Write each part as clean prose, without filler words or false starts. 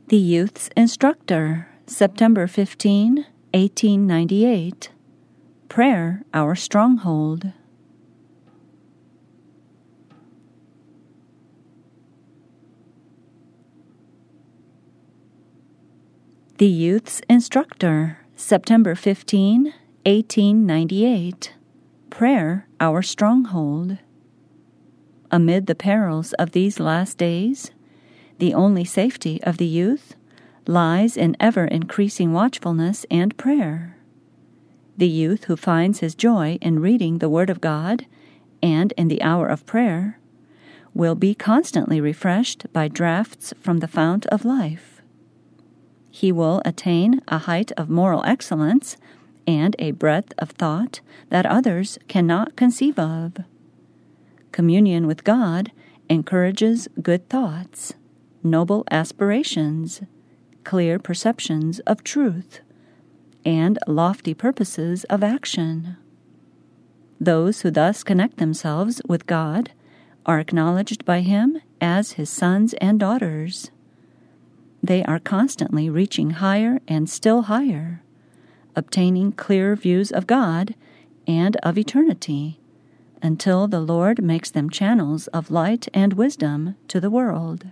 The Youth's Instructor, September 15, 1898. Prayer, Our Stronghold. The Youth's Instructor, September 15, 1898. Prayer, Our Stronghold. Amid the perils of these last days, the only safety of the youth lies in ever-increasing watchfulness and prayer. The youth who finds his joy in reading the Word of God and in the hour of prayer will be constantly refreshed by draughts from the fount of life. He will attain a height of moral excellence and a breadth of thought that others cannot conceive of. Communion with God encourages good thoughts, noble aspirations, clear perceptions of truth, and lofty purposes of action. Those who thus connect themselves with God are acknowledged by Him as His sons and daughters. They are constantly reaching higher and still higher, obtaining clear views of God and of eternity, until the Lord makes them channels of light and wisdom to the world.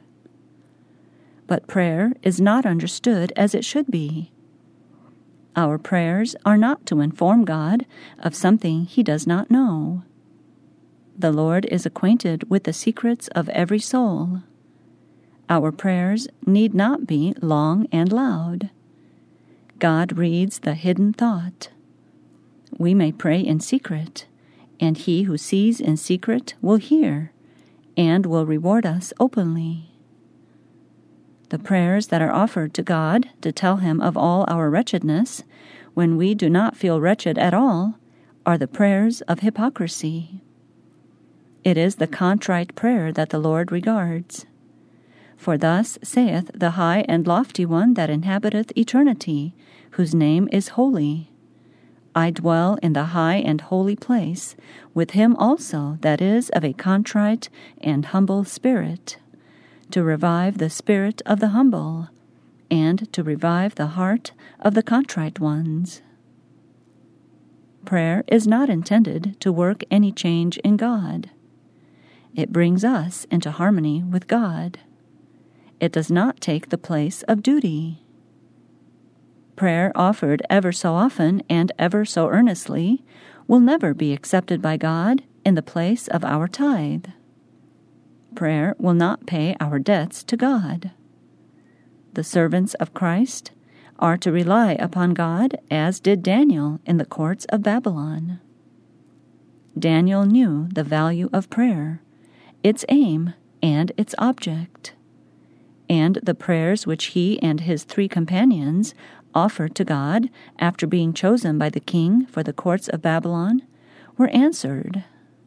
But prayer is not understood as it should be. Our prayers are not to inform God of something He does not know. The Lord is acquainted with the secrets of every soul. Our prayers need not be long and loud. God reads the hidden thought. We may pray in secret, and He who sees in secret will hear, and will reward us openly. The prayers that are offered to God to tell Him of all our wretchedness, when we do not feel wretched at all, are the prayers of hypocrisy. It is the contrite prayer that the Lord regards. For thus saith the high and lofty one that inhabiteth eternity, whose name is holy. I dwell in the high and holy place, with him also that is of a contrite and humble spirit, to revive the spirit of the humble, and to revive the heart of the contrite ones. Prayer is not intended to work any change in God. It brings us into harmony with God. It does not take the place of duty. Prayer offered ever so often and ever so earnestly will never be accepted by God in the place of our tithe. Prayer will not pay our debts to God. The servants of Christ are to rely upon God as did Daniel in the courts of Babylon. Daniel knew the value of prayer, its aim, and its object. And the prayers which he and his 3 companions offered to God after being chosen by the king for the courts of Babylon were answered.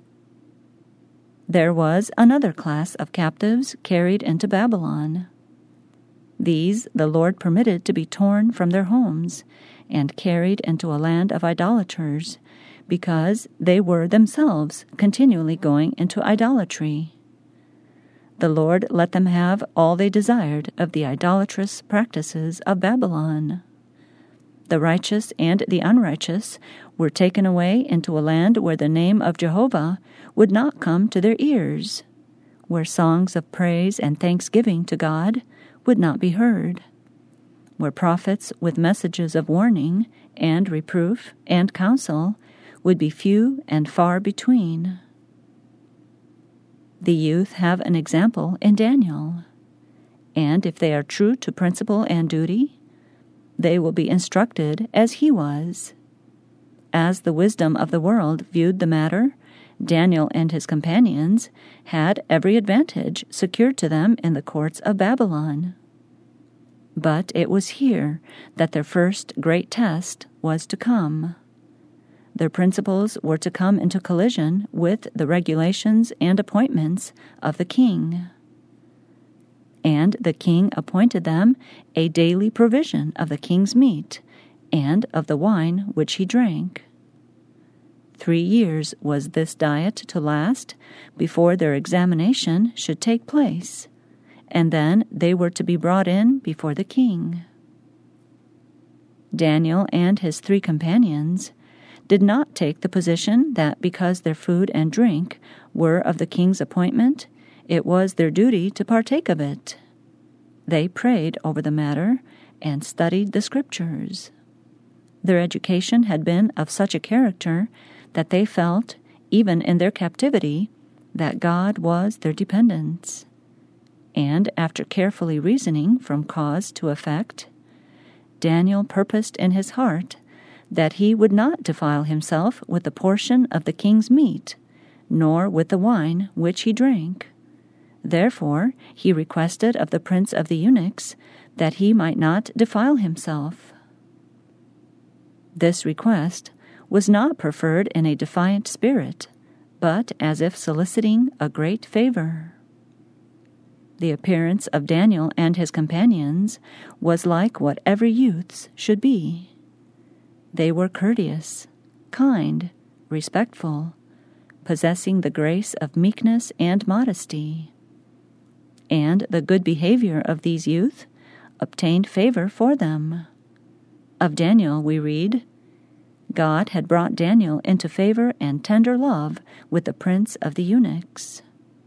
There was another class of captives carried into Babylon. These the Lord permitted to be torn from their homes and carried into a land of idolaters, because they were themselves continually going into idolatry. The Lord let them have all they desired of the idolatrous practices of Babylon. The righteous and the unrighteous were taken away into a land where the name of Jehovah would not come to their ears, where songs of praise and thanksgiving to God would not be heard, where prophets with messages of warning and reproof and counsel would be few and far between. The youth have an example in Daniel, and if they are true to principle and duty, they will be instructed as he was. As the wisdom of the world viewed the matter, Daniel and his companions had every advantage secured to them in the courts of Babylon. But it was here that their first great test was to come. Their principles were to come into collision with the regulations and appointments of the king. And the king appointed them a daily provision of the king's meat and of the wine which he drank. 3 years was this diet to last before their examination should take place, and then they were to be brought in before the king. Daniel and his 3 companions did not take the position that because their food and drink were of the king's appointment, it was their duty to partake of it. They prayed over the matter and studied the Scriptures. Their education had been of such a character that they felt, even in their captivity, that God was their dependence. And after carefully reasoning from cause to effect, Daniel purposed in his heart that he would not defile himself with the portion of the king's meat, nor with the wine which he drank. Therefore he requested of the prince of the eunuchs that he might not defile himself. This request was not preferred in a defiant spirit, but as if soliciting a great favor. The appearance of Daniel and his companions was like what every youth's should be. They were courteous, kind, respectful, possessing the grace of meekness and modesty. And the good behavior of these youth obtained favor for them. Of Daniel we read, God had brought Daniel into favor and tender love with the prince of the eunuchs.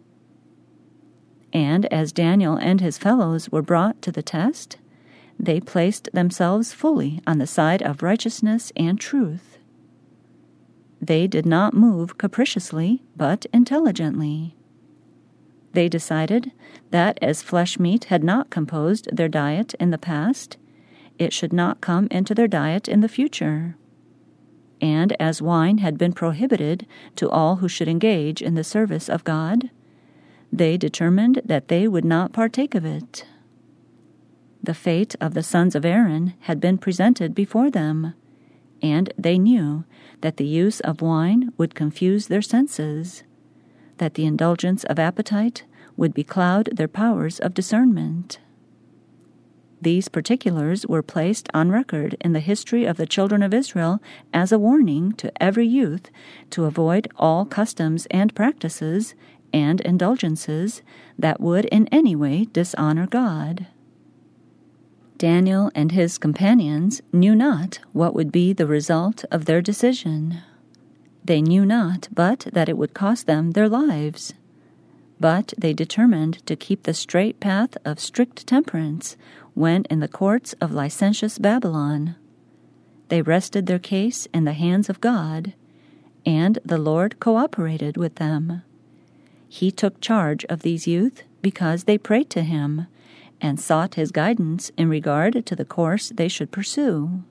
And as Daniel and his fellows were brought to the test, they placed themselves fully on the side of righteousness and truth. They did not move capriciously, but intelligently. They decided that as flesh meat had not composed their diet in the past, it should not come into their diet in the future. And as wine had been prohibited to all who should engage in the service of God, they determined that they would not partake of it. The fate of the sons of Aaron had been presented before them, and they knew that the use of wine would confuse their senses, that the indulgence of appetite would becloud their powers of discernment. These particulars were placed on record in the history of the children of Israel as a warning to every youth to avoid all customs and practices and indulgences that would in any way dishonor God. Daniel and his companions knew not what would be the result of their decision. They knew not but that it would cost them their lives. But they determined to keep the straight path of strict temperance when in the courts of licentious Babylon. They rested their case in the hands of God, and the Lord cooperated with them. He took charge of these youth because they prayed to him and sought his guidance in regard to the course they should pursue.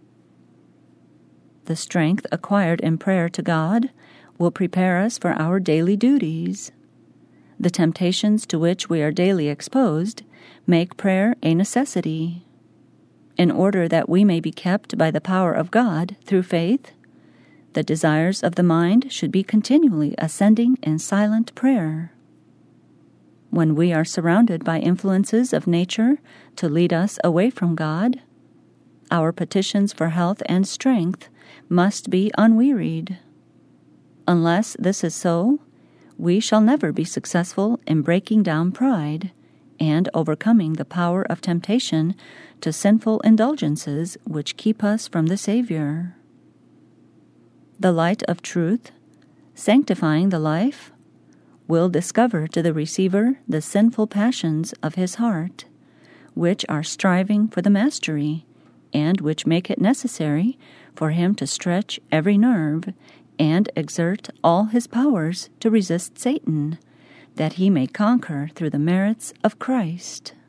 The strength acquired in prayer to God will prepare us for our daily duties. The temptations to which we are daily exposed make prayer a necessity. In order that we may be kept by the power of God through faith, the desires of the mind should be continually ascending in silent prayer. When we are surrounded by influences of nature to lead us away from God, our petitions for health and strength must be unwearied. Unless this is so, we shall never be successful in breaking down pride and overcoming the power of temptation to sinful indulgences which keep us from the Savior. The light of truth, sanctifying the life, will discover to the receiver the sinful passions of his heart, which are striving for the mastery, and which make it necessary for him to stretch every nerve and exert all his powers to resist Satan, that he may conquer through the merits of Christ.